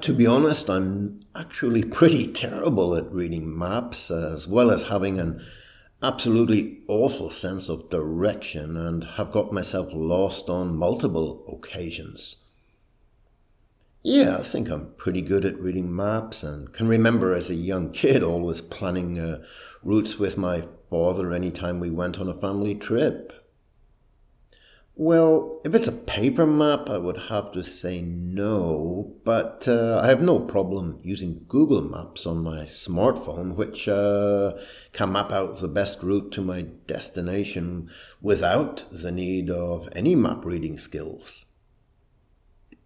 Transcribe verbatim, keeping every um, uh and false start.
to be honest, I'm actually pretty terrible at reading maps, as well as having an absolutely awful sense of direction, and have got myself lost on multiple occasions. Yeah, I think I'm pretty good at reading maps and can remember as a young kid always planning uh, routes with my father anytime we went on a family trip. Well, if it's a paper map, I would have to say no, but uh, I have no problem using Google Maps on my smartphone, which uh, can map out the best route to my destination without the need of any map reading skills.